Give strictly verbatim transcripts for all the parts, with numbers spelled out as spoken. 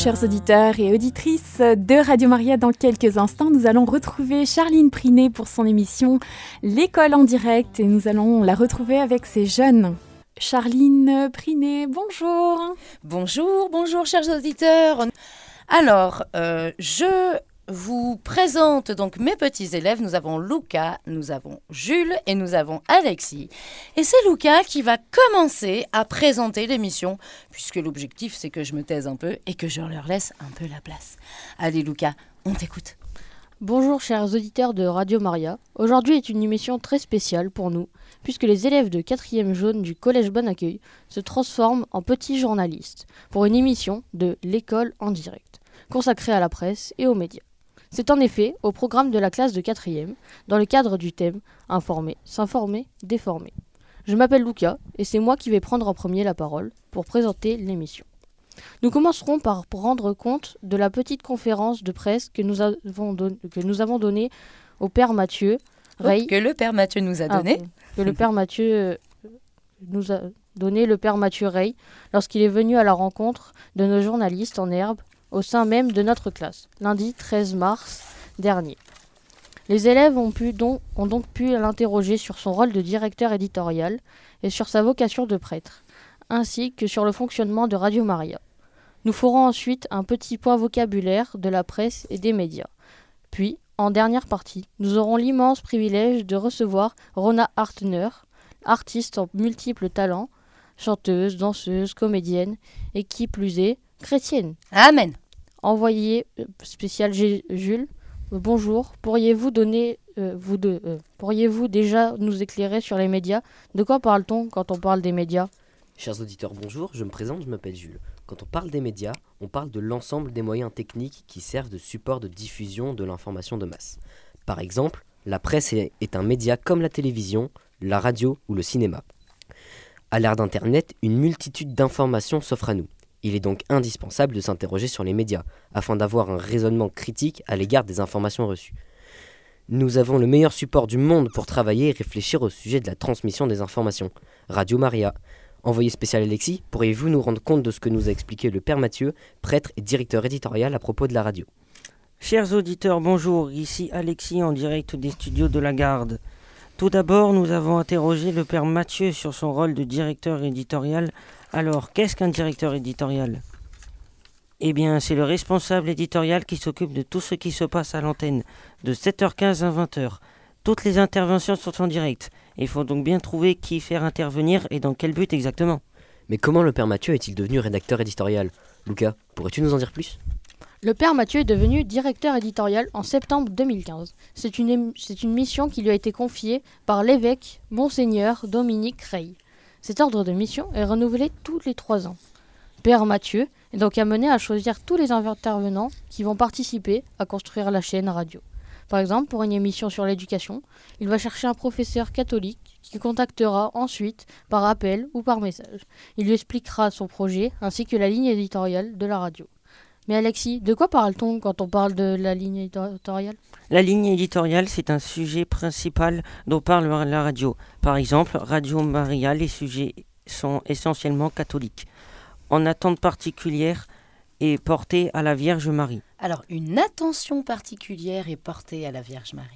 chers auditeurs et auditrices de Radio Maria. Dans quelques instants, nous allons retrouver Charline Prinet pour son émission L'école en direct et nous allons la retrouver avec ses jeunes. Charline Prinet, bonjour. Bonjour, bonjour chers auditeurs. Alors, euh, je vous présente donc mes petits élèves. Nous avons Lucas, nous avons Jules et nous avons Alexis. Et c'est Lucas qui va commencer à présenter l'émission, puisque l'objectif c'est que je me taise un peu et que je leur laisse un peu la place. Allez Lucas, on t'écoute. Bonjour chers auditeurs de Radio Maria. Aujourd'hui est une émission très spéciale pour nous, puisque les élèves de quatrième jaune du Collège Bon Accueil se transforment en petits journalistes pour une émission de l'école en direct, consacrée à la presse et aux médias. C'est en effet au programme de la classe de quatrième, dans le cadre du thème « Informer, s'informer, déformer ». Je m'appelle Lucas et c'est moi qui vais prendre en premier la parole pour présenter l'émission. Nous commencerons par rendre compte de la petite conférence de presse que nous avons, don- que nous avons donnée au Père Mathieu Rey. Oh, que le Père Mathieu nous a donné. Ah, que le Père Mathieu euh, nous a donné le Père Mathieu Rey lorsqu'il est venu à la rencontre de nos journalistes en herbe au sein même de notre classe, lundi treize mars dernier. Les élèves ont, pu donc, ont donc pu l'interroger sur son rôle de directeur éditorial et sur sa vocation de prêtre, ainsi que sur le fonctionnement de Radio Maria. Nous ferons ensuite un petit point vocabulaire de la presse et des médias. Puis, en dernière partie, nous aurons l'immense privilège de recevoir Rona Hartner, artiste en multiples talents, chanteuse, danseuse, comédienne, et qui plus est, chrétienne. Amen. Envoyé euh, spécial G- Jules, euh, bonjour. Pourriez-vous donner, euh, vous deux, euh, pourriez-vous déjà nous éclairer sur les médias ? De quoi parle-t-on quand on parle des médias ? Chers auditeurs, bonjour, je me présente, je m'appelle Jules. Quand on parle des médias, on parle de l'ensemble des moyens techniques qui servent de support de diffusion de l'information de masse. Par exemple, la presse est, est un média comme la télévision, la radio ou le cinéma. À l'ère d'Internet, une multitude d'informations s'offre à nous. Il est donc indispensable de s'interroger sur les médias, afin d'avoir un raisonnement critique à l'égard des informations reçues. Nous avons le meilleur support du monde pour travailler et réfléchir au sujet de la transmission des informations. Radio Maria. Envoyé spécial Alexis, pourriez-vous nous rendre compte de ce que nous a expliqué le Père Mathieu, prêtre et directeur éditorial à propos de la radio ? Chers auditeurs, bonjour, ici Alexis en direct des studios de la Garde. Tout d'abord, nous avons interrogé le Père Mathieu sur son rôle de directeur éditorial. Alors, qu'est-ce qu'un directeur éditorial ? Eh bien, c'est le responsable éditorial qui s'occupe de tout ce qui se passe à l'antenne, de sept heures quinze à vingt heures. Toutes les interventions sont en direct. Il faut donc bien trouver qui faire intervenir et dans quel but exactement. Mais comment le Père Mathieu est-il devenu rédacteur éditorial ? Lucas, pourrais-tu nous en dire plus ? Le Père Mathieu est devenu directeur éditorial en septembre deux mille quinze. C'est une, ém- c'est une mission qui lui a été confiée par l'évêque Monseigneur Dominique Rey. Cet ordre de mission est renouvelé tous les trois ans. Père Mathieu est donc amené à choisir tous les intervenants qui vont participer à construire la chaîne radio. Par exemple, pour une émission sur l'éducation, il va chercher un professeur catholique qui contactera ensuite par appel ou par message. Il lui expliquera son projet ainsi que la ligne éditoriale de la radio. Mais Alexis, de quoi parle-t-on quand on parle de la ligne éditoriale ? La ligne éditoriale, c'est un sujet principal dont parle la radio. Par exemple, Radio Maria, les sujets sont essentiellement catholiques. En attente particulière est portée à la Vierge Marie. Alors, une attention particulière est portée à la Vierge Marie.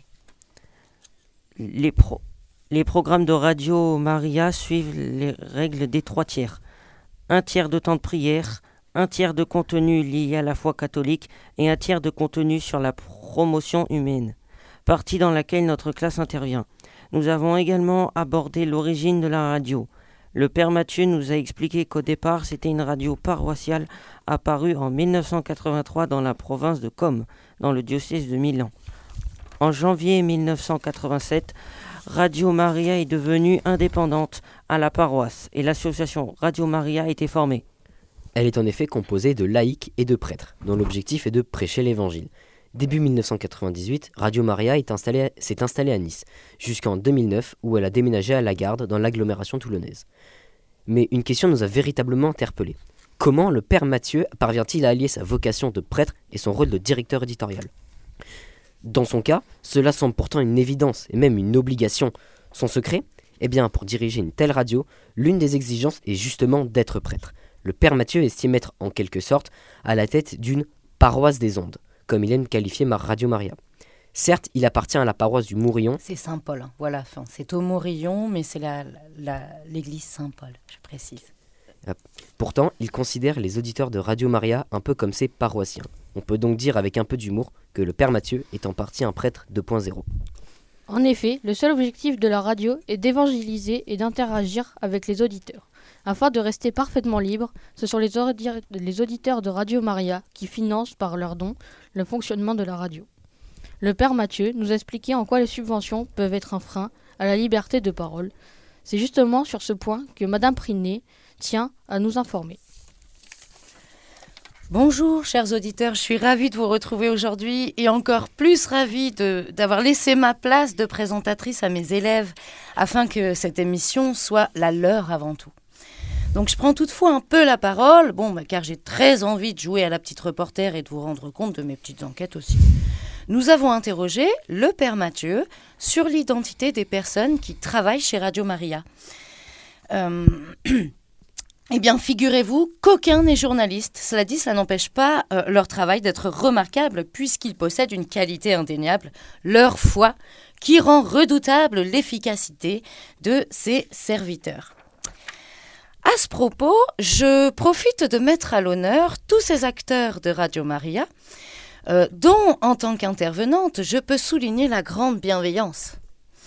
Les, pro- les programmes de Radio Maria suivent les règles des trois tiers. Un tiers de temps de prière, un tiers de contenu lié à la foi catholique et un tiers de contenu sur la promotion humaine, partie dans laquelle notre classe intervient. Nous avons également abordé l'origine de la radio. Le Père Mathieu nous a expliqué qu'au départ, c'était une radio paroissiale apparue en dix-neuf cent quatre-vingt-trois dans la province de Com, dans le diocèse de Milan. En janvier dix-neuf cent quatre-vingt-sept, Radio Maria est devenue indépendante à la paroisse et l'association Radio Maria a été formée. Elle est en effet composée de laïcs et de prêtres, dont l'objectif est de prêcher l'évangile. Début dix-neuf cent quatre-vingt-dix-huit, Radio Maria est installée, s'est installée à Nice, jusqu'en deux mille neuf où elle a déménagé à la Garde dans l'agglomération toulonnaise. Mais une question nous a véritablement interpellés. Comment le Père Mathieu parvient-il à allier sa vocation de prêtre et son rôle de directeur éditorial ? Dans son cas, cela semble pourtant une évidence et même une obligation. Son secret ? Eh bien, pour diriger une telle radio, l'une des exigences est justement d'être prêtre. Le père Mathieu estime être en quelque sorte à la tête d'une paroisse des ondes, comme il aime qualifier Radio Maria. Certes, il appartient à la paroisse du Mourillon. C'est Saint-Paul, hein. Voilà, enfin, c'est au Mourillon, mais c'est la, la, l'église Saint-Paul, je précise. Pourtant, il considère les auditeurs de Radio Maria un peu comme ses paroissiens. On peut donc dire avec un peu d'humour que le père Mathieu est en partie un prêtre deux point zéro. En effet, le seul objectif de la radio est d'évangéliser et d'interagir avec les auditeurs. Afin de rester parfaitement libre, ce sont les, ordi- les auditeurs de Radio Maria qui financent par leurs dons le fonctionnement de la radio. Le père Mathieu nous expliquait en quoi les subventions peuvent être un frein à la liberté de parole. C'est justement sur ce point que Madame Prinet tient à nous informer. Bonjour chers auditeurs, je suis ravie de vous retrouver aujourd'hui et encore plus ravie de, d'avoir laissé ma place de présentatrice à mes élèves afin que cette émission soit la leur avant tout. Donc je prends toutefois un peu la parole, bon, bah, car j'ai très envie de jouer à la petite reporter et de vous rendre compte de mes petites enquêtes aussi. Nous avons interrogé le père Mathieu sur l'identité des personnes qui travaillent chez Radio Maria. Euh... Eh bien, figurez-vous qu'aucun n'est journaliste. Cela dit, cela n'empêche pas euh, leur travail d'être remarquable puisqu'ils possèdent une qualité indéniable, leur foi, qui rend redoutable l'efficacité de ces serviteurs. À ce propos, je profite de mettre à l'honneur tous ces acteurs de Radio Maria, euh, dont, en tant qu'intervenante, je peux souligner la grande bienveillance.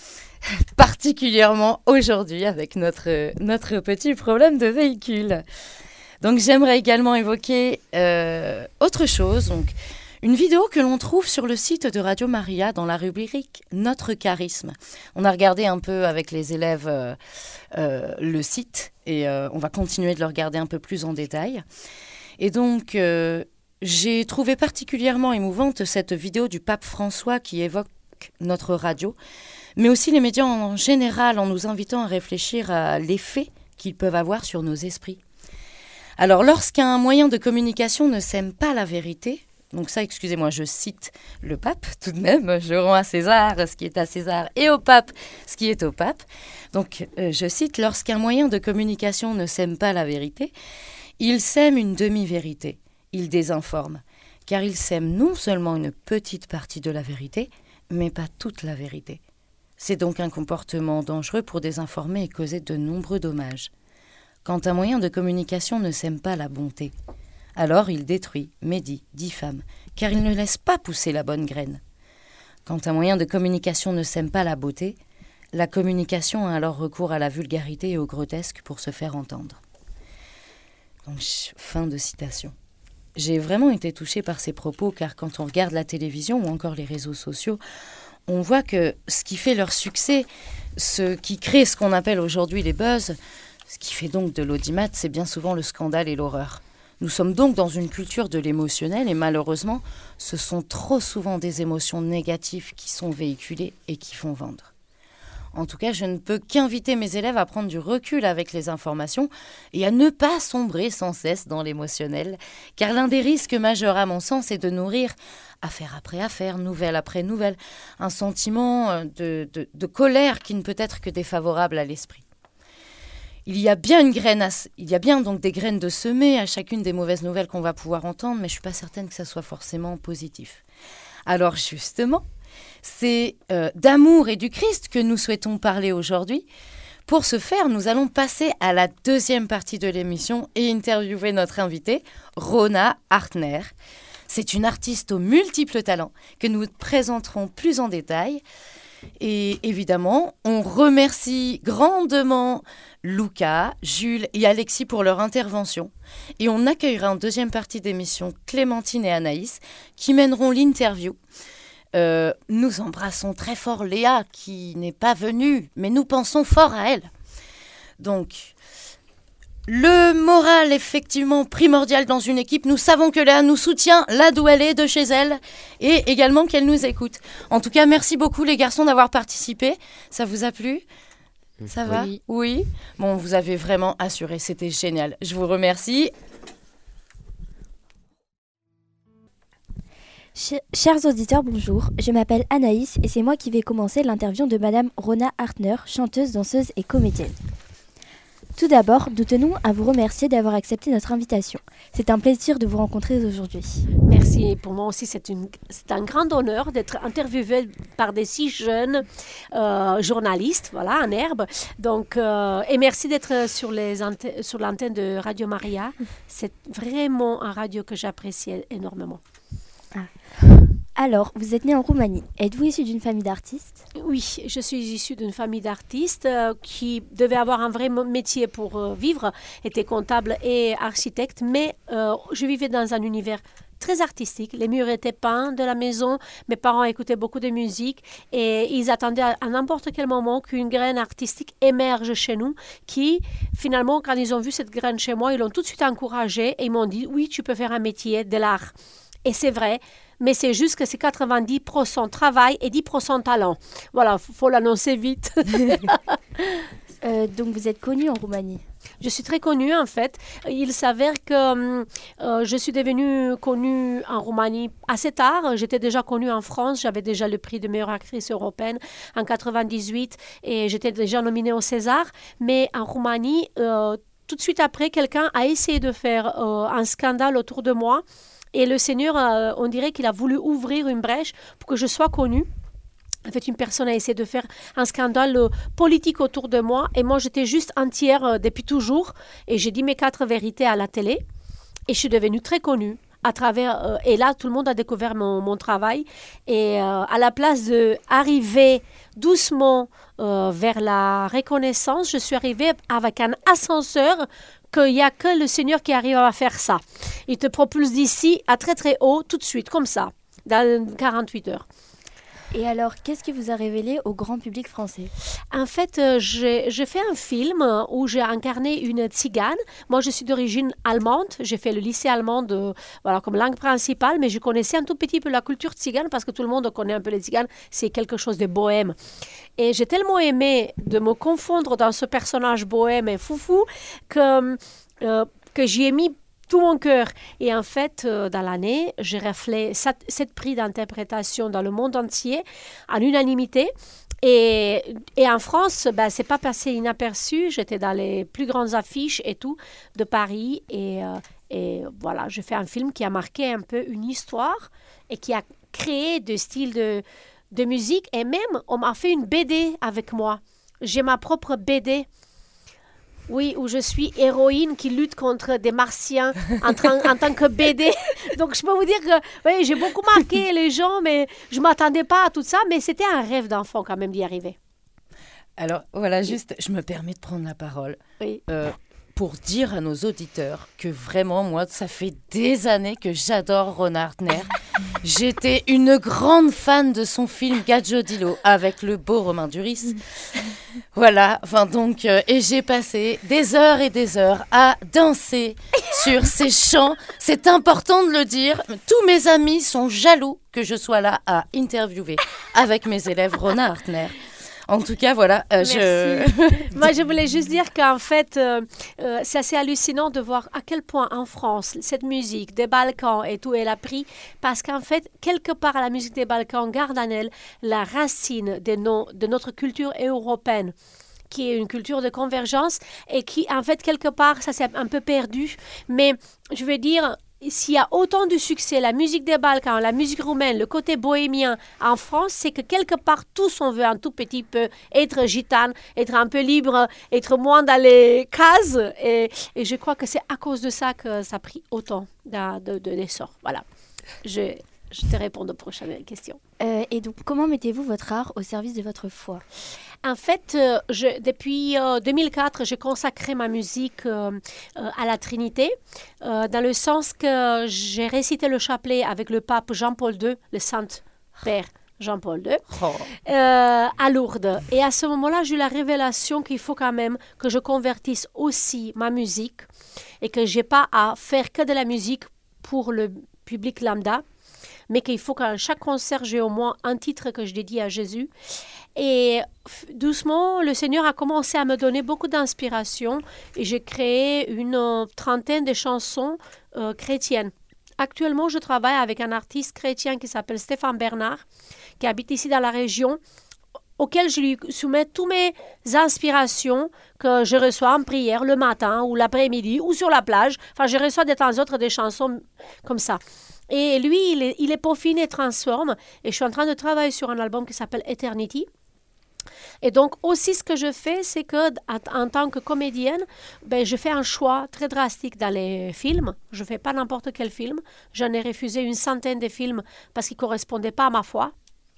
Particulièrement aujourd'hui avec notre, notre petit problème de véhicule. Donc j'aimerais également évoquer euh, autre chose, donc une vidéo que l'on trouve sur le site de Radio Maria dans la rubrique Notre charisme. On a regardé un peu avec les élèves euh, euh, le site et euh, on va continuer de le regarder un peu plus en détail. Et donc euh, j'ai trouvé particulièrement émouvante cette vidéo du pape François qui évoque notre radio, mais aussi les médias en général en nous invitant à réfléchir à l'effet qu'ils peuvent avoir sur nos esprits. Alors, lorsqu'un moyen de communication ne sème pas la vérité, donc ça, excusez-moi, je cite le pape tout de même, je rends à César ce qui est à César et au pape ce qui est au pape. Donc, euh, je cite, lorsqu'un moyen de communication ne sème pas la vérité, il sème une demi-vérité, il désinforme, car il sème non seulement une petite partie de la vérité, mais pas toute la vérité. C'est donc un comportement dangereux pour désinformer et causer de nombreux dommages. Quand un moyen de communication ne sème pas la bonté, alors il détruit, médit, diffame, car il ne laisse pas pousser la bonne graine. Quand un moyen de communication ne sème pas la beauté, la communication a alors recours à la vulgarité et au grotesque pour se faire entendre. Donc, fin de citation. J'ai vraiment été touchée par ces propos, car quand on regarde la télévision ou encore les réseaux sociaux, on voit que ce qui fait leur succès, ce qui crée ce qu'on appelle aujourd'hui les buzz, ce qui fait donc de l'audimat, c'est bien souvent le scandale et l'horreur. Nous sommes donc dans une culture de l'émotionnel et malheureusement, ce sont trop souvent des émotions négatives qui sont véhiculées et qui font vendre. En tout cas, je ne peux qu'inviter mes élèves à prendre du recul avec les informations et à ne pas sombrer sans cesse dans l'émotionnel, car l'un des risques majeurs à mon sens est de nourrir, affaire après affaire, nouvelle après nouvelle, un sentiment de, de, de colère qui ne peut être que défavorable à l'esprit. Il y a bien une graine, à, il y a bien donc des graines de semer à chacune des mauvaises nouvelles qu'on va pouvoir entendre, mais je ne suis pas certaine que ça soit forcément positif. Alors justement, c'est euh, d'amour et du Christ que nous souhaitons parler aujourd'hui. Pour ce faire, nous allons passer à la deuxième partie de l'émission et interviewer notre invitée, Rona Hartner. C'est une artiste aux multiples talents que nous présenterons plus en détail. Et évidemment, on remercie grandement Lucas, Jules et Alexis pour leur intervention. Et on accueillera en deuxième partie d'émission Clémentine et Anaïs qui mèneront l'interview. Euh, nous embrassons très fort Léa qui n'est pas venue, mais nous pensons fort à elle. Donc, le moral effectivement primordial dans une équipe. Nous savons que Léa nous soutient là d'où elle est, de chez elle, et également qu'elle nous écoute. En tout cas, merci beaucoup les garçons d'avoir participé. Ça vous a plu ? Ça va ? Oui. Oui. Bon, vous avez vraiment assuré, c'était génial. Je vous remercie. Chers auditeurs, bonjour. Je m'appelle Anaïs et c'est moi qui vais commencer l'interview de Madame Rona Hartner, chanteuse, danseuse et comédienne. Tout d'abord, nous tenons à vous remercier d'avoir accepté notre invitation. C'est un plaisir de vous rencontrer aujourd'hui. Merci. Pour moi aussi, c'est, une, c'est un grand honneur d'être interviewée par des si jeunes euh, journalistes, voilà, en herbe. Donc, euh, et merci d'être sur, les ante- sur l'antenne de Radio Maria. C'est vraiment un radio que j'apprécie énormément. Ah. Alors, vous êtes né en Roumanie. Êtes-vous issu d'une famille d'artistes ? Oui, je suis issue d'une famille d'artistes euh, qui devait avoir un vrai métier pour euh, vivre, était comptable et architecte, mais euh, je vivais dans un univers très artistique. Les murs étaient peints de la maison, mes parents écoutaient beaucoup de musique et ils attendaient à, à n'importe quel moment qu'une graine artistique émerge chez nous, qui finalement, quand ils ont vu cette graine chez moi, ils l'ont tout de suite encouragée et ils m'ont dit « Oui, tu peux faire un métier de l'art ». Et c'est vrai, mais c'est juste que c'est quatre-vingt-dix pour cent travail et dix pour cent talent. Voilà, il faut l'annoncer vite. euh, donc vous êtes connue en Roumanie ? Je suis très connue en fait. Il s'avère que euh, je suis devenue connue en Roumanie assez tard. J'étais déjà connue en France. J'avais déjà le prix de meilleure actrice européenne en quatre-vingt-dix-huit et j'étais déjà nominée au César. Mais en Roumanie, euh, tout de suite après, quelqu'un a essayé de faire euh, un scandale autour de moi. Et le Seigneur, euh, on dirait qu'il a voulu ouvrir une brèche pour que je sois connue. En fait, une personne a essayé de faire un scandale euh, politique autour de moi. Et moi, j'étais juste entière euh, depuis toujours. Et j'ai dit mes quatre vérités à la télé. Et je suis devenue très connue. À travers, euh, et là, tout le monde a découvert mon, mon travail. Et euh, à la place d'arriver doucement euh, vers la reconnaissance, je suis arrivée avec un ascenseur qu'il n'y a que le Seigneur qui arrive à faire ça. Il te propulse d'ici à très très haut, tout de suite, comme ça, dans quarante-huit heures. Et alors, qu'est-ce qui vous a révélé au grand public français ? En fait, euh, j'ai, j'ai fait un film où j'ai incarné une tzigane. Moi, je suis d'origine allemande. J'ai fait le lycée allemand de, voilà, comme langue principale, mais je connaissais un tout petit peu la culture tzigane parce que tout le monde connaît un peu les tziganes. C'est quelque chose de bohème. Et j'ai tellement aimé de me confondre dans ce personnage bohème et foufou que, euh, que j'y ai mis tout mon cœur. Et en fait, euh, dans l'année, j'ai raflé sept, sept prix d'interprétation dans le monde entier, en unanimité. Et, et en France, ben, c'est pas passé inaperçu. J'étais dans les plus grandes affiches et tout de Paris. Et, euh, et voilà, j'ai fait un film qui a marqué un peu une histoire et qui a créé des styles de, de musique. Et même, on m'a fait une B D avec moi. J'ai ma propre B D. Oui, où je suis héroïne qui lutte contre des martiens en, tra- en tant que B D. Donc, je peux vous dire que oui, j'ai beaucoup marqué les gens, mais je ne m'attendais pas à tout ça. Mais c'était un rêve d'enfant quand même d'y arriver. Alors, voilà, juste, je me permets de prendre la parole. Oui. Euh, pour dire à nos auditeurs que vraiment, moi, ça fait des années que j'adore Ron Hartner. J'étais une grande fan de son film Gadjodilo avec le beau Romain Duris. Voilà, enfin donc, euh, et j'ai passé des heures et des heures à danser sur ces chants. C'est important de le dire. Tous mes amis sont jaloux que je sois là à interviewer avec mes élèves Ron Hartner. En tout cas, voilà. Euh, je... Moi, je voulais juste dire qu'en fait, euh, euh, c'est assez hallucinant de voir à quel point en France, cette musique des Balkans et tout, elle a pris. Parce qu'en fait, quelque part, la musique des Balkans garde en elle la racine de, nos, de notre culture européenne, qui est une culture de convergence et qui, en fait, quelque part, ça s'est un peu perdu. Mais je veux dire... S'il y a autant de succès, la musique des Balkans, la musique roumaine, le côté bohémien en France, c'est que quelque part, tous on veut un tout petit peu être gitane, être un peu libre, être moins dans les cases. Et, et je crois que c'est à cause de ça que ça a pris autant de, de, de l'essor. Voilà. Je, je te réponds aux prochaines questions. Euh, et donc, comment mettez-vous votre art au service de votre foi ? En fait, euh, je, depuis euh, deux mille quatre, j'ai consacré ma musique euh, euh, à la Trinité, euh, dans le sens que j'ai récité le chapelet avec le pape Jean-Paul deux, le Saint-Père Jean-Paul deux, Oh. euh, à Lourdes. Et à ce moment-là, j'ai eu la révélation qu'il faut quand même que je convertisse aussi ma musique et que je n'ai pas à faire que de la musique pour le public lambda, mais qu'il faut qu'à chaque concert, j'ai au moins un titre que je dédie à Jésus. Et doucement, le Seigneur a commencé à me donner beaucoup d'inspiration et j'ai créé une euh, trentaine de chansons euh, chrétiennes. Actuellement, je travaille avec un artiste chrétien qui s'appelle Stéphane Bernard, qui habite ici dans la région. auquel je lui soumets toutes mes inspirations que je reçois en prière le matin ou l'après-midi ou sur la plage. Enfin, je reçois de temps en temps des chansons comme ça. Et lui, il est, il est peaufine et transforme. Et je suis en train de travailler sur un album qui s'appelle Eternity. Et donc aussi ce que je fais, c'est que en tant que comédienne, ben, je fais un choix très drastique dans les films. Je ne fais pas n'importe quel film. J'en ai refusé une centaine de films parce qu'ils ne correspondaient pas à ma foi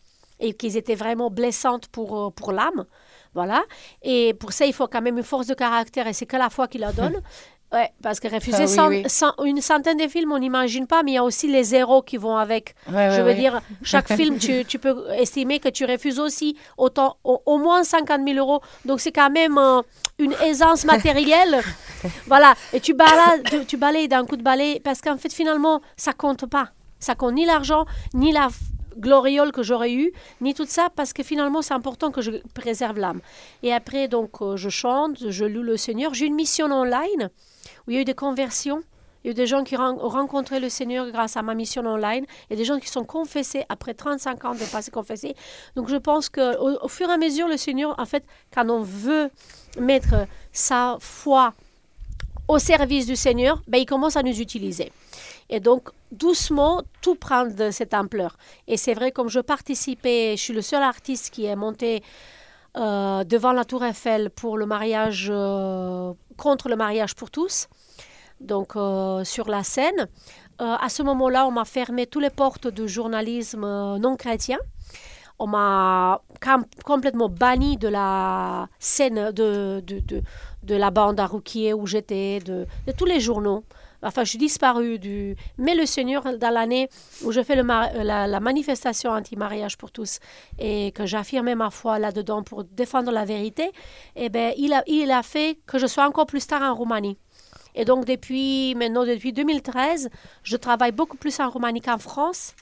et qu'ils étaient vraiment blessants pour, pour l'âme. Voilà. Et pour ça, il faut quand même une force de caractère et c'est que la foi qui la donne. Ouais, parce que refuser ah, oui, cent, oui. cent, une centaine de films, on n'imagine pas, mais il y a aussi les zéros qui vont avec. Ouais, je ouais, veux ouais. dire, chaque film, tu, tu peux estimer que tu refuses aussi autant, au, au moins cinquante mille euros. Donc, c'est quand même euh, une aisance matérielle. Voilà. Et tu balayes, tu, tu balayes d'un coup de balai parce qu'en fait, finalement, ça compte pas. Ça compte ni l'argent, ni la gloriole que j'aurais eue, ni tout ça, parce que finalement, c'est important que je préserve l'âme. Et après, donc, euh, je chante, je loue le Seigneur. J'ai une mission online où il y a eu des conversions, il y a eu des gens qui ont rencontré le Seigneur grâce à ma mission online, et des gens qui sont confessés après trente-cinq ans de passer confessés. Donc je pense qu'au au fur et à mesure, le Seigneur, en fait, quand on veut mettre sa foi au service du Seigneur, ben, il commence à nous utiliser. Et donc, doucement, tout prend de cette ampleur. Et c'est vrai, comme je participais, je suis le seul artiste qui est monté Euh, devant la Tour Eiffel pour le mariage, euh, contre le mariage pour tous, donc euh, sur la scène. Euh, à ce moment-là, on m'a fermé toutes les portes du journalisme euh, non chrétien. On m'a com- complètement banni de la scène de, de, de, de la bande à Rouquier où j'étais, de, de tous les journaux. Enfin, je suis disparue du... Mais le Seigneur, dans l'année où je fais le mar... la, la manifestation anti-mariage pour tous et que j'affirmais ma foi là-dedans pour défendre la vérité, eh ben, il, a, il a fait que je sois encore plus star en Roumanie. Et donc, depuis, maintenant, depuis deux mille treize, je travaille beaucoup plus en Roumanie qu'en France.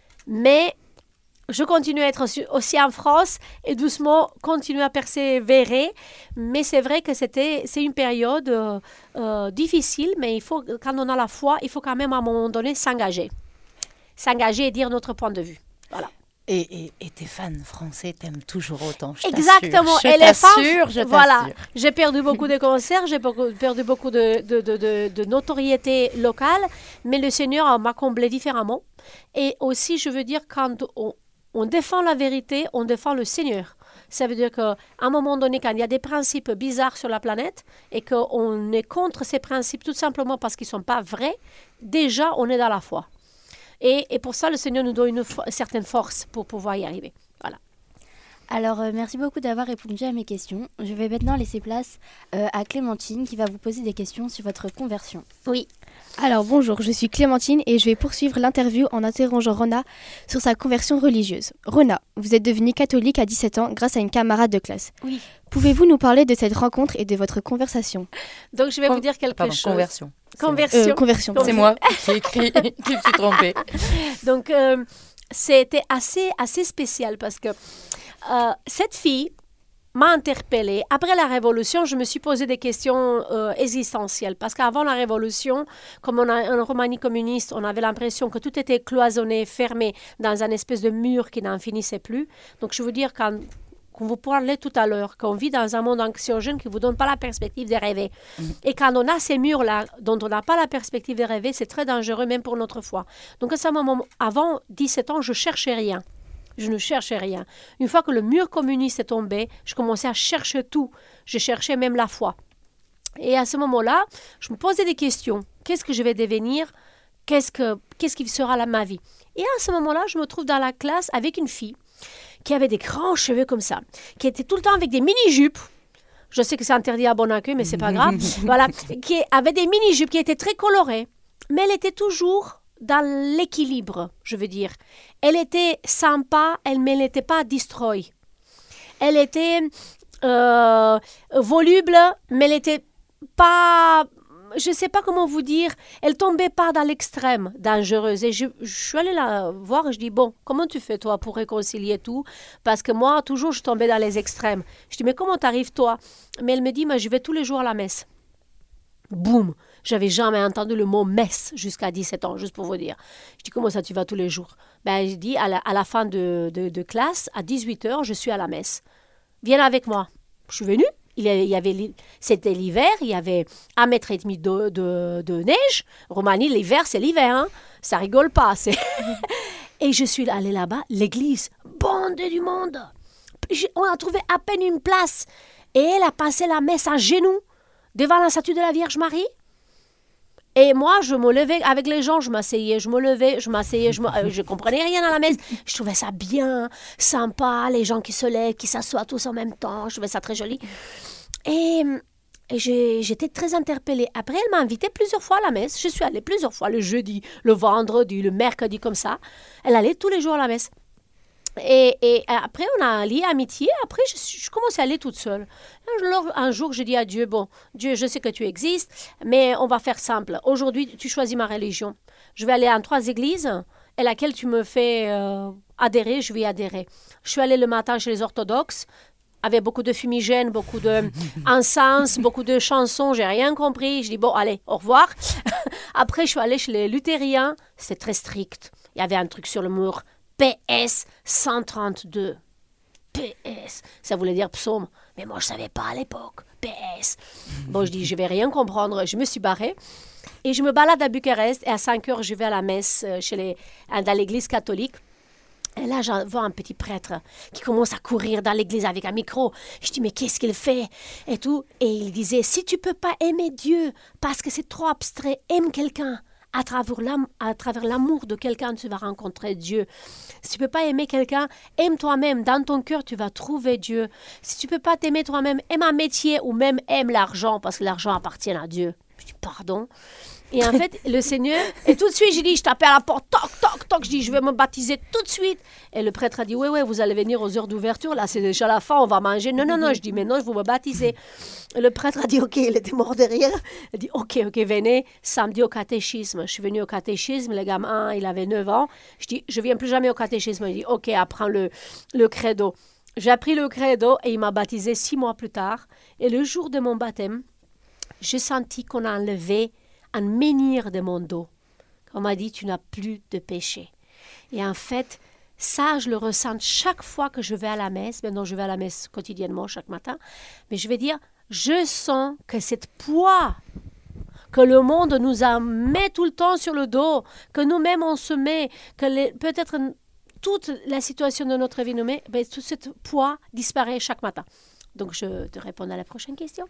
Mais je continue à être aussi, aussi en France et doucement continuer à persévérer. Mais c'est vrai que c'était, c'est une période euh, euh, difficile, mais il faut, quand on a la foi, il faut quand même à un moment donné s'engager. S'engager et dire notre point de vue. Voilà. Et, et, et tes fans français t'aiment toujours autant, je Exactement. t'assure. Et les fans, je t'assure. voilà. J'ai perdu beaucoup de concerts, j'ai beaucoup, perdu beaucoup de, de, de, de, de notoriété locale, mais le Seigneur m'a comblé différemment. Et aussi, je veux dire, quand on On défend la vérité, on défend le Seigneur. Ça veut dire qu'à un moment donné, quand il y a des principes bizarres sur la planète et qu'on est contre ces principes tout simplement parce qu'ils ne sont pas vrais, déjà, on est dans la foi. Et, et pour ça, le Seigneur nous donne une fo- certaine force pour pouvoir y arriver. Voilà. Alors, euh, merci beaucoup d'avoir répondu à mes questions. Je vais maintenant laisser place euh, à Clémentine qui va vous poser des questions sur votre conversion. Oui. Alors bonjour, je suis Clémentine et je vais poursuivre l'interview en interrogeant Rona sur sa conversion religieuse. Rona, vous êtes devenue catholique à dix-sept ans grâce à une camarade de classe. Oui. Pouvez-vous nous parler de cette rencontre et de votre conversation? Donc, je vais Con- vous dire quelque Pardon, chose. conversion. Conversion. Euh, conversion. Donc, C'est moi qui ai écrit, qui me suis trompée. Donc, euh, c'était assez, assez spécial parce que euh, cette fille m'a interpellée. Après la Révolution, je me suis posé des questions euh, existentielles. Parce qu'avant la Révolution, comme on a en Roumanie communiste, on avait l'impression que tout était cloisonné, fermé dans un espèce de mur qui n'en finissait plus. Donc, je veux dire, quand... qu'on vous parlait tout à l'heure, qu'on vit dans un monde anxiogène qui ne vous donne pas la perspective de rêver. Mmh. Et quand on a ces murs-là, dont on n'a pas la perspective de rêver, c'est très dangereux, même pour notre foi. Donc à ce moment, avant dix-sept ans, je ne cherchais rien. Je ne cherchais rien. Une fois que le mur communiste est tombé, je commençais à chercher tout. Je cherchais même la foi. Et à ce moment-là, je me posais des questions. Qu'est-ce que je vais devenir? Qu'est-ce que, qu'est-ce qui sera là, ma vie? Et à ce moment-là, je me trouve dans la classe avec une fille qui avait des grands cheveux comme ça, qui était tout le temps avec des mini-jupes. Je sais que c'est interdit à Bon-Accueil, mais c'est pas grave. Voilà, qui avait des mini-jupes qui étaient très colorées, mais elle était toujours dans l'équilibre, je veux dire. Elle était sympa, elle, mais elle n'était pas destroy. Elle était euh, voluble, mais elle n'était pas... Je ne sais pas comment vous dire, elle tombait pas dans l'extrême dangereuse. Et je, je suis allée la voir et je dis, bon, comment tu fais toi pour réconcilier tout? Parce que moi, toujours, je tombais dans les extrêmes. Je dis, mais comment t'arrives toi? Mais elle me dit, mais je vais tous les jours à la messe. Boum! J'avais jamais entendu le mot messe jusqu'à dix-sept ans, juste pour vous dire. Je dis, comment ça tu vas tous les jours? Ben, je dis, à la, à la fin de, de, de classe, à dix-huit heures, je suis à la messe. viens avec moi. Je suis venue. Il y avait, c'était l'hiver, il y avait un mètre et demi de, de, de neige. Roumanie, l'hiver, c'est l'hiver, hein. Ça rigole pas. C'est... Et je suis allée là-bas, l'église, bondée du monde. On a trouvé à peine une place. Et elle a passé la messe à genoux devant la statue de la Vierge Marie. Et moi, je me levais avec les gens, je m'asseyais, je me levais, je m'asseyais, je, me, euh, je comprenais rien à la messe. Je trouvais ça bien, sympa, les gens qui se lèvent, qui s'assoient tous en même temps. Je trouvais ça très joli. Et, et j'ai, j'étais très interpellée. Après, elle m'a invitée plusieurs fois à la messe. Je suis allée plusieurs fois, le jeudi, le vendredi, le mercredi, comme ça. Elle allait tous les jours à la messe. Et, et après, on a lié amitié. Après, je, je commençais à aller toute seule. Alors, un jour, j'ai dit à Dieu, bon, Dieu, je sais que tu existes, mais on va faire simple. Aujourd'hui, tu choisis ma religion. Je vais aller en trois églises et laquelle tu me fais euh, adhérer, je vais y adhérer. Je suis allée le matin chez les orthodoxes, avec beaucoup de fumigène, beaucoup d'encens, beaucoup de chansons, j'ai rien compris. Je dis, bon, allez, au revoir. Après, je suis allée chez les luthériens, c'était très strict. Il y avait un truc sur le mur. P S cent trente-deux. P S, ça voulait dire psaume. Mais moi, je ne savais pas à l'époque. P S. Bon, je dis, je ne vais rien comprendre. Je me suis barrée. Et je me balade à Bucarest. Et à cinq heures, je vais à la messe chez les, dans l'église catholique. Et là, je vois un petit prêtre qui commence à courir dans l'église avec un micro. Je dis, mais qu'est-ce qu'il fait? Et tout. Et il disait, si tu ne peux pas aimer Dieu parce que c'est trop abstrait, aime quelqu'un. À travers, l'am- à travers l'amour de quelqu'un, tu vas rencontrer Dieu. Si tu ne peux pas aimer quelqu'un, aime toi-même. Dans ton cœur, tu vas trouver Dieu. Si tu ne peux pas t'aimer toi-même, aime un métier ou même aime l'argent parce que l'argent appartient à Dieu. Je dis, pardon. Et en fait, le Seigneur, et tout de suite, j'ai dit, je tapais à la porte, toc, toc, toc, je dis, je vais me baptiser tout de suite. Et le prêtre a dit, oui, oui, vous allez venir aux heures d'ouverture, là, c'est déjà la fin, on va manger. Non, non, non, je dis, mais non, je vais me baptiser. Et le prêtre a dit, ok, il était mort derrière. Il a dit, ok, ok, venez, samedi au catéchisme. Je suis venue au catéchisme, le gamin, il avait neuf ans. Je dis, je viens plus jamais au catéchisme. Il dit, ok, apprends le, le credo. J'ai appris le credo et il m'a baptisé six mois plus tard. Et le jour de mon baptême, j'ai senti qu'on a enlevé un menhir de mon dos. On m'a dit, tu n'as plus de péché. Et en fait, ça, je le ressens chaque fois que je vais à la messe. Maintenant, je vais à la messe quotidiennement, chaque matin. Mais je vais dire, je sens que cette poids que le monde nous a met tout le temps sur le dos, que nous-mêmes on se met, que les, peut-être toute la situation de notre vie nous met, ben, tout ce poids disparaît chaque matin. Donc, je te réponds à la prochaine question.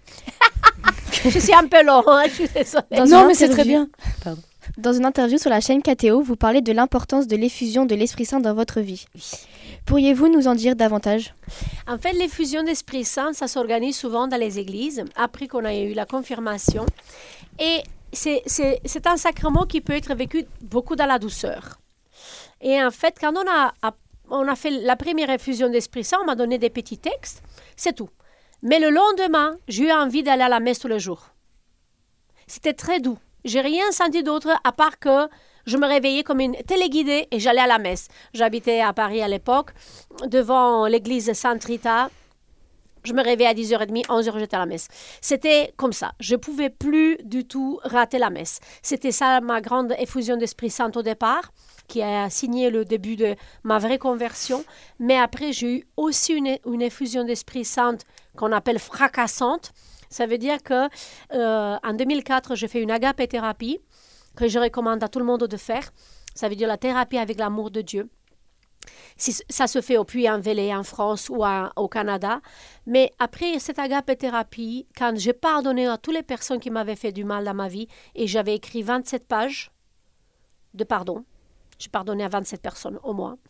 Je suis un peu long, hein, je suis désolée. Dans Non, une mais c'est interview- très bien. Pardon. Dans une interview sur la chaîne K T O, vous parlez de l'importance de l'effusion de l'Esprit Saint dans votre vie. Pourriez-vous nous en dire davantage? En fait, l'effusion d'Esprit Saint, ça s'organise souvent dans les églises, après qu'on a eu la confirmation. Et c'est, c'est, c'est un sacrement qui peut être vécu beaucoup dans la douceur. Et en fait, quand on a, on a fait la première effusion d'Esprit Saint, on m'a donné des petits textes, c'est tout. Mais le lendemain, j'ai eu envie d'aller à la messe tous les jours. C'était très doux. J'ai rien senti d'autre à part que je me réveillais comme une téléguidée et j'allais à la messe. J'habitais à Paris à l'époque, devant l'église Sainte Rita. Je me réveillais à dix heures trente, onze heures, j'étais à la messe. C'était comme ça. Je ne pouvais plus du tout rater la messe. C'était ça ma grande effusion d'Esprit Saint au départ, qui a signé le début de ma vraie conversion. Mais après, j'ai eu aussi une, une effusion d'Esprit Saint qu'on appelle fracassante. Ça veut dire que euh, en deux mille quatre, j'ai fait une agapé-thérapie que je recommande à tout le monde de faire. Ça veut dire la thérapie avec l'amour de Dieu. Si, ça se fait au Puy-en-Velay en France ou à, au Canada. Mais après cette agapé-thérapie, quand j'ai pardonné à toutes les personnes qui m'avaient fait du mal dans ma vie, et j'avais écrit vingt-sept pages de pardon, j'ai pardonné à vingt-sept personnes au moins,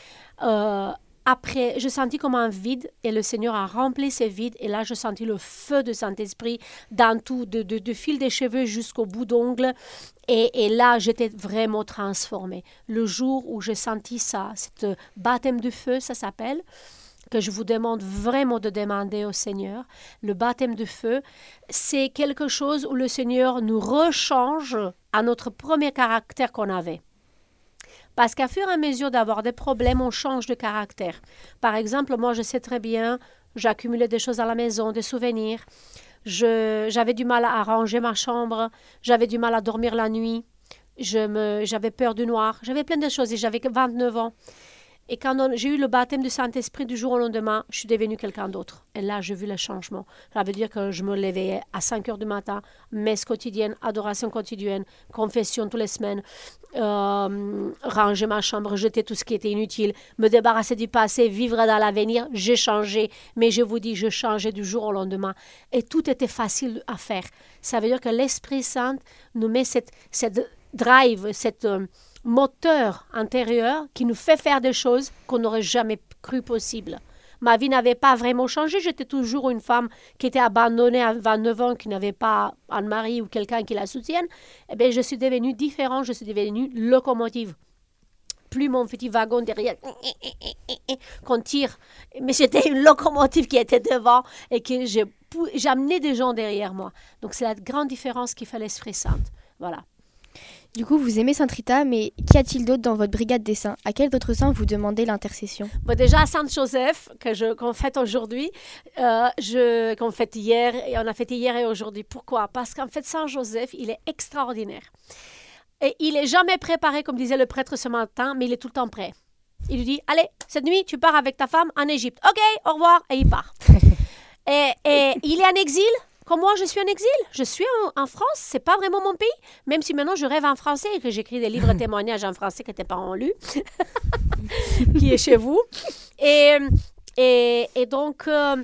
euh, après, je sentis comme un vide et le Seigneur a rempli ce vide. Et là, je sentis le feu de Saint-Esprit dans tout, de, de, de fil des cheveux jusqu'au bout d'ongles. Et, et là, j'étais vraiment transformée. Le jour où j'ai senti ça, ce baptême de feu, ça s'appelle, que je vous demande vraiment de demander au Seigneur. Le baptême de feu, c'est quelque chose où le Seigneur nous rechange à notre premier caractère qu'on avait. Parce qu'à fur et à mesure d'avoir des problèmes, on change de caractère. Par exemple, moi, je sais très bien, j'accumulais des choses à la maison, des souvenirs. Je, j'avais du mal à ranger ma chambre. J'avais du mal à dormir la nuit. Je me, j'avais peur du noir. J'avais plein de choses et j'avais vingt-neuf ans. Et quand on, j'ai eu le baptême du Saint-Esprit du jour au lendemain, je suis devenue quelqu'un d'autre. Et là, j'ai vu le changement. Ça veut dire que je me levais à cinq heures du matin, messe quotidienne, adoration quotidienne, confession toutes les semaines, euh, ranger ma chambre, jeter tout ce qui était inutile, me débarrasser du passé, vivre dans l'avenir. J'ai changé, mais je vous dis, je changeais du jour au lendemain. Et tout était facile à faire. Ça veut dire que l'Esprit Saint nous met cette, cette drive, cette... Euh, moteur intérieur qui nous fait faire des choses qu'on n'aurait jamais cru possible. Ma vie n'avait pas vraiment changé. J'étais toujours une femme qui était abandonnée à vingt-neuf ans, qui n'avait pas un mari ou quelqu'un qui la soutienne. Eh bien, je suis devenue différente. Je suis devenue locomotive. Plus mon petit wagon derrière qu'on tire. Mais j'étais une locomotive qui était devant et que j'amenais des gens derrière moi. Donc, c'est la grande différence qui fait l'Esprit Saint. Voilà. Du coup, vous aimez Sainte Rita, mais qu'y a-t-il d'autre dans votre brigade des saints? À quel d'autres saints vous demandez l'intercession? Bon, déjà, à Saint-Joseph, que je, qu'on fête aujourd'hui, euh, je, qu'on fête hier, et on a fêté hier et aujourd'hui. Pourquoi? Parce qu'en fait, Saint-Joseph, il est extraordinaire. Et il n'est jamais préparé, comme disait le prêtre ce matin, mais il est tout le temps prêt. Il lui dit, allez, cette nuit, tu pars avec ta femme en Égypte. OK, au revoir, et il part. et, et il est en exil. Comme moi, je suis en exil, je suis en, en France, c'est pas vraiment mon pays, même si maintenant je rêve en français et que j'écris des livres témoignages en français que tes parents ont lus, qui est chez vous. Et, et, et donc, euh,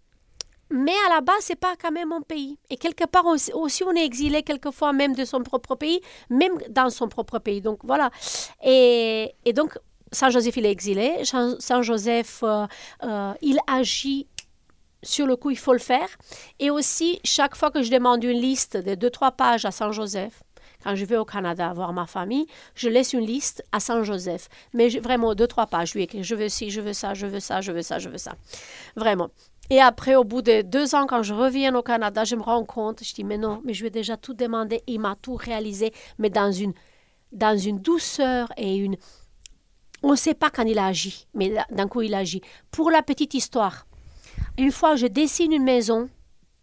mais à la base, c'est pas quand même mon pays. Et quelque part aussi, aussi, on est exilé quelquefois même de son propre pays, même dans son propre pays. Donc voilà. Et, et donc, Saint-Joseph, il est exilé. Saint-Joseph, euh, euh, il agit. Sur le coup, il faut le faire. Et aussi, chaque fois que je demande une liste de deux, trois pages à Saint-Joseph, quand je vais au Canada voir ma famille, je laisse une liste à Saint-Joseph. Mais je, vraiment, deux, trois pages. Je lui écris, je veux ci, je veux ça, je veux ça, je veux ça, je veux ça. Vraiment. Et après, au bout de deux ans, quand je reviens au Canada, je me rends compte, je dis, mais non, mais je lui ai déjà tout demandé, il m'a tout réalisé, mais dans une, dans une douceur et une... On ne sait pas quand il a agi, mais d'un coup, il agit. Pour la petite histoire, une fois, je dessine une maison.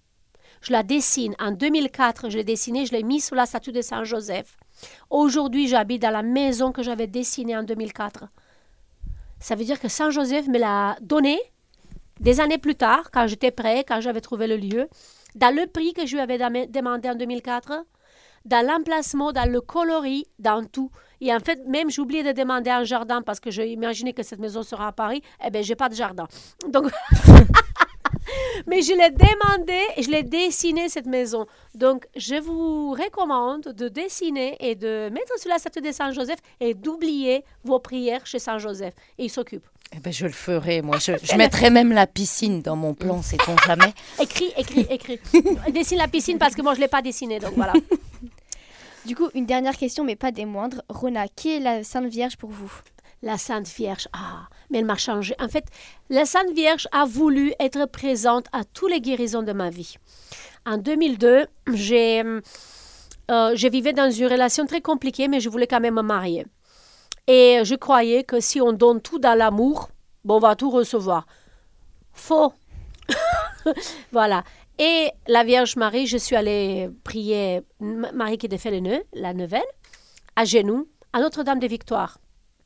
Je la dessine. En deux mille quatre, je l'ai dessinée. Je l'ai mise sous la statue de Saint-Joseph. Aujourd'hui, j'habite dans la maison que j'avais dessinée en deux mille quatre. Ça veut dire que Saint-Joseph me l'a donnée des années plus tard, quand j'étais prêt, quand j'avais trouvé le lieu, dans le prix que je lui avais demandé en deux mille quatre, dans l'emplacement, dans le coloris, dans tout. Et en fait, même j'ai oublié de demander un jardin parce que j'ai imaginé que cette maison sera à Paris. Eh bien, je n'ai pas de jardin. Donc... Mais je l'ai demandé et je l'ai dessiné, cette maison. Donc, je vous recommande de dessiner et de mettre sur la statue de Saint-Joseph et d'oublier vos prières chez Saint-Joseph. Et il s'occupe. Eh ben, je le ferai, moi. Je, je mettrai même la piscine dans mon plan, sait-on jamais. Écris, écris, écris. Dessine la piscine parce que moi, je ne l'ai pas dessinée, donc voilà. Du coup, une dernière question, mais pas des moindres. Rona, qui est la Sainte Vierge pour vous? La Sainte Vierge, ah, mais elle m'a changé. En fait, la Sainte Vierge a voulu être présente à toutes les guérisons de ma vie. En deux mille deux, j'ai, euh, je vivais dans une relation très compliquée, mais je voulais quand même me marier. Et je croyais que si on donne tout dans l'amour, bon, on va tout recevoir. Faux. Voilà. Et la Vierge Marie, je suis allée prier Marie qui défait les nœuds, la neuvaine, à genoux, à Notre-Dame de Victoire.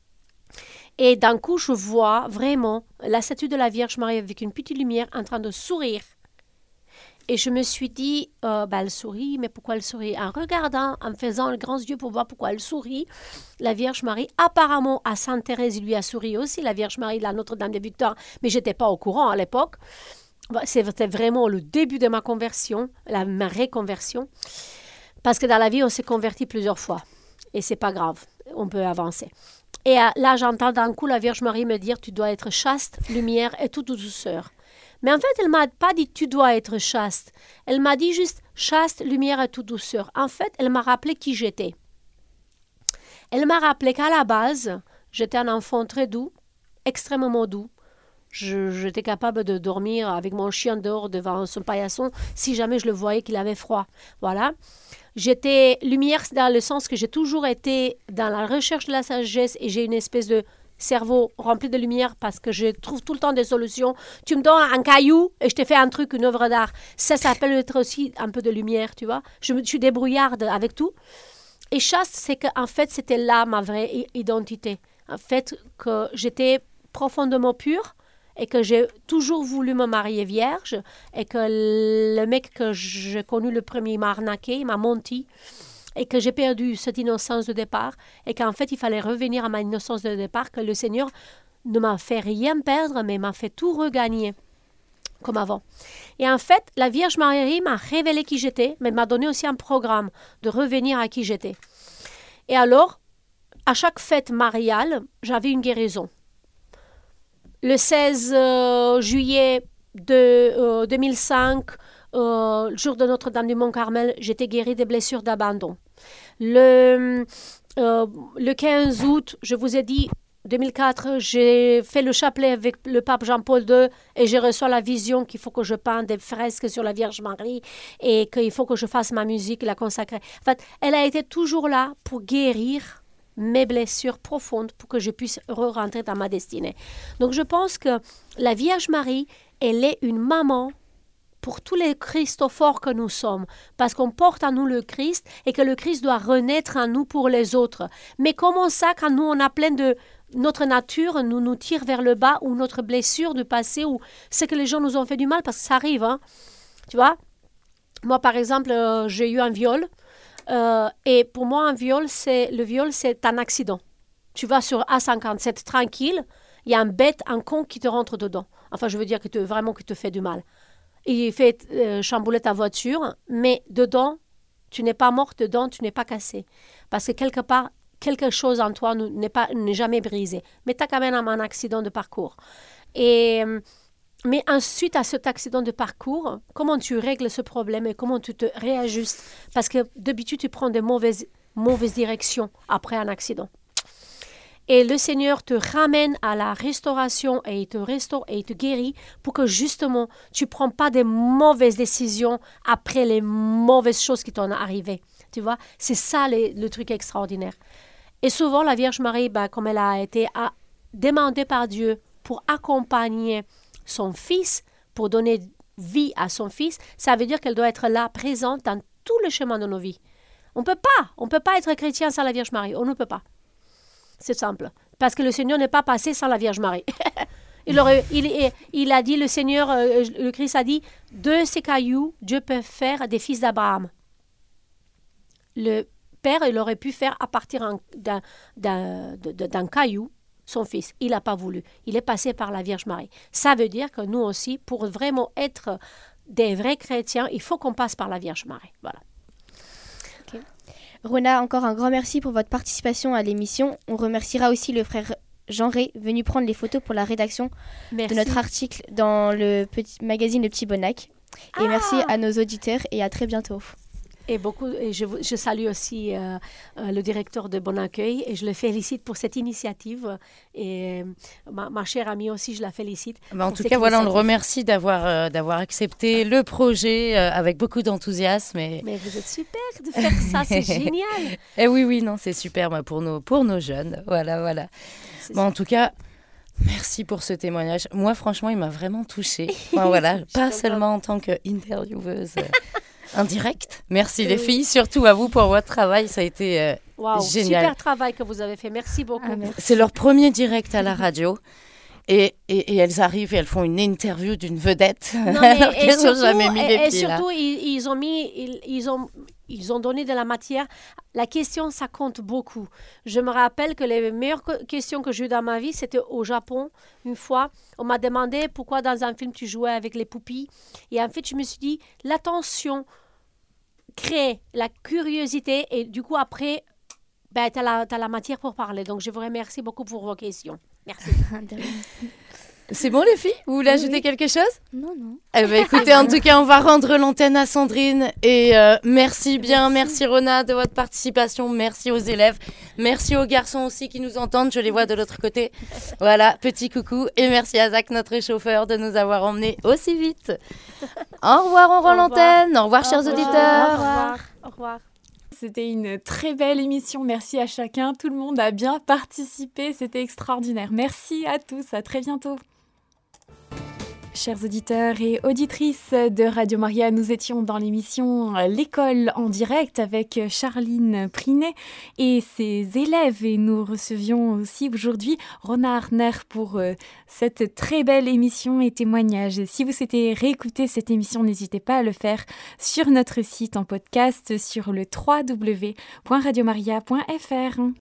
Et d'un coup, je vois vraiment la statue de la Vierge Marie avec une petite lumière en train de sourire. Et je me suis dit, euh, bah, elle sourit, mais pourquoi elle sourit? En regardant, en faisant les grands yeux pour voir pourquoi elle sourit, la Vierge Marie, apparemment, à Sainte Thérèse, il lui a souri aussi, la Vierge Marie, la Notre-Dame de Victoire, mais je n'étais pas au courant à l'époque. C'était vraiment le début de ma conversion, la, ma réconversion. Parce que dans la vie, on s'est converti plusieurs fois. Et c'est pas grave, on peut avancer. Et là, j'entends d'un coup la Vierge Marie me dire « Tu dois être chaste, lumière et toute douceur ». Mais en fait, elle ne m'a pas dit « Tu dois être chaste ». Elle m'a dit juste « Chaste, lumière et toute douceur ». En fait, elle m'a rappelé qui j'étais. Elle m'a rappelé qu'à la base, j'étais un enfant très doux, extrêmement doux. Je, j'étais capable de dormir avec mon chien dehors devant son paillasson si jamais je le voyais qu'il avait froid. Voilà. J'étais lumière dans le sens que j'ai toujours été dans la recherche de la sagesse et j'ai une espèce de cerveau rempli de lumière parce que je trouve tout le temps des solutions. Tu me donnes un caillou et je te fais un truc, une œuvre d'art. Ça, ça s'appelle être aussi un peu de lumière, tu vois. Je, je suis débrouillarde avec tout. Et chaste, c'est qu'en fait, c'était là ma vraie identité. En fait, que j'étais profondément pure et que j'ai toujours voulu me marier vierge et que le mec que j'ai connu le premier m'a arnaqué, il m'a menti et que j'ai perdu cette innocence de départ et qu'en fait, il fallait revenir à ma innocence de départ, que le Seigneur ne m'a fait rien perdre, mais m'a fait tout regagner comme avant. Et en fait, la Vierge Marie m'a révélé qui j'étais, mais m'a donné aussi un programme de revenir à qui j'étais. Et alors, à chaque fête mariale, j'avais une guérison. Le seize euh, juillet de, euh, deux mille cinq, euh, le jour de Notre-Dame du Mont-Carmel, j'étais guérie des blessures d'abandon. Le, euh, le quinze août, je vous ai dit, deux mille quatre, j'ai fait le chapelet avec le pape Jean-Paul deux et j'ai reçu la vision qu'il faut que je peinte des fresques sur la Vierge Marie et qu'il faut que je fasse ma musique, la consacrer. En fait, elle a été toujours là pour guérir mes blessures profondes pour que je puisse re-rentrer dans ma destinée. Donc, je pense que la Vierge Marie, elle est une maman pour tous les Christophores que nous sommes, parce qu'on porte en nous le Christ et que le Christ doit renaître en nous pour les autres. Mais comment ça, quand nous, on a plein de... Notre nature nous, nous tire vers le bas ou notre blessure du passé ou c'est que les gens nous ont fait du mal, parce que ça arrive, hein. Tu vois? Moi, par exemple, euh, j'ai eu un viol. Euh, et pour moi, un viol, c'est, le viol, c'est un accident. Tu vas sur A cinquante-sept tranquille, il y a un bête, un con qui te rentre dedans. Enfin, je veux dire que te, vraiment qui te fait du mal. Il fait euh, chambouler ta voiture, mais dedans, tu n'es pas mort, dedans, tu n'es pas cassé. Parce que quelque part, quelque chose en toi n'est, pas, n'est jamais brisé. Mais tu as quand même un, un accident de parcours. Et... Mais ensuite, à cet accident de parcours, comment tu règles ce problème et comment tu te réajustes? Parce que d'habitude, tu prends des mauvaises, mauvaises directions après un accident. Et le Seigneur te ramène à la restauration et il te restaure et il te guérit pour que justement, tu ne prends pas des mauvaises décisions après les mauvaises choses qui t'ont arrivé. Tu vois, c'est ça les, le truc extraordinaire. Et souvent, la Vierge Marie, bah, comme elle a été à, demandée par Dieu pour accompagner son fils, pour donner vie à son fils, ça veut dire qu'elle doit être là, présente dans tout le chemin de nos vies. On ne peut pas, on ne peut pas être chrétien sans la Vierge Marie, on ne peut pas. C'est simple, parce que le Seigneur n'est pas passé sans la Vierge Marie. il, aurait, il, il a dit, le Seigneur, euh, le Christ a dit, de ces cailloux, Dieu peut faire des fils d'Abraham. Le Père, il aurait pu faire à partir un, d'un, d'un, d'un caillou, son fils. Il n'a pas voulu. Il est passé par la Vierge Marie. Ça veut dire que nous aussi, pour vraiment être des vrais chrétiens, il faut qu'on passe par la Vierge Marie. Voilà. Okay. Rona, encore un grand merci pour votre participation à l'émission. On remerciera aussi le frère Jean Ré, venu prendre les photos pour la rédaction merci. de notre article dans le petit magazine Le Petit Bonnac. Et ah merci à nos auditeurs et à très bientôt. Et, beaucoup, et je, je salue aussi euh, euh, le directeur de Bon Accueil et je le félicite pour cette initiative. Et ma, ma chère amie aussi, je la félicite. Bah en tout cas, voilà, on le remercie d'avoir, euh, d'avoir accepté le projet euh, avec beaucoup d'enthousiasme. Et... Mais vous êtes super de faire ça, c'est génial. Et oui, oui, non, c'est super bah, pour, nos, pour nos jeunes. Voilà, voilà. Bah, en tout cas... Merci pour ce témoignage. Moi, franchement, il m'a vraiment touchée. Enfin, voilà, pas seulement en tant qu'intervieweuse euh, indirecte. Merci les filles, surtout à vous pour votre travail. Ça a été euh, wow, génial. Super travail que vous avez fait. Merci beaucoup. Ah, merci. C'est leur premier direct à la radio. Et, et, et elles arrivent et elles font une interview d'une vedette. Non, mais, alors et surtout, jamais mis les et, pieds, et surtout ils, ils ont mis, ils, ils ont, ils ont donné de la matière. La question, ça compte beaucoup. Je me rappelle que les meilleures questions que j'ai eues dans ma vie, c'était au Japon. Une fois, on m'a demandé pourquoi dans un film tu jouais avec les poupées. Et en fait, je me suis dit, l'attention crée la curiosité et du coup après, ben, tu as la, t'as la matière pour parler. Donc, je vous remercie beaucoup pour vos questions. Merci. C'est bon les filles? Vous voulez oui, ajouter oui. quelque chose? Non, non. Eh ben, écoutez, en tout cas, on va rendre l'antenne à Sandrine. Et euh, merci bien, merci. merci Rona de votre participation. Merci aux élèves. Merci aux garçons aussi qui nous entendent. Je les vois de l'autre côté. Voilà, petit coucou. Et merci à Zach, notre chauffeur, de nous avoir emmenés aussi vite. Au revoir, on rend l'antenne. Au revoir, au chers revoir. auditeurs. Au revoir. Au revoir. C'était une très belle émission. Merci à chacun. Tout le monde a bien participé. C'était extraordinaire. Merci à tous. À très bientôt. Chers auditeurs et auditrices de Radio Maria, nous étions dans l'émission L'école en direct avec Charline Prinet et ses élèves et nous recevions aussi aujourd'hui Rona Arner pour cette très belle émission et témoignage. Et si vous souhaitez réécouter cette émission, n'hésitez pas à le faire sur notre site en podcast sur le w w w point radio maria point f r.